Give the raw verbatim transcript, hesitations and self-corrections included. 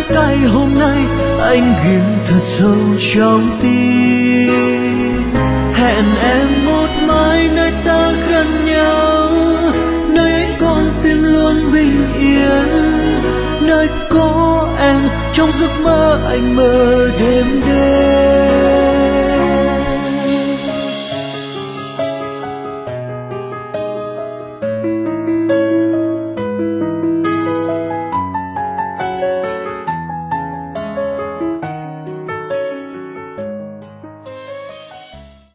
cay hôm nay anh ghim thật sâu trong tim. Hẹn em một mai nơi ta gần nhau, nơi ấy con tim luôn bình yên, nơi có em trong giấc mơ anh mơ đêm đêm.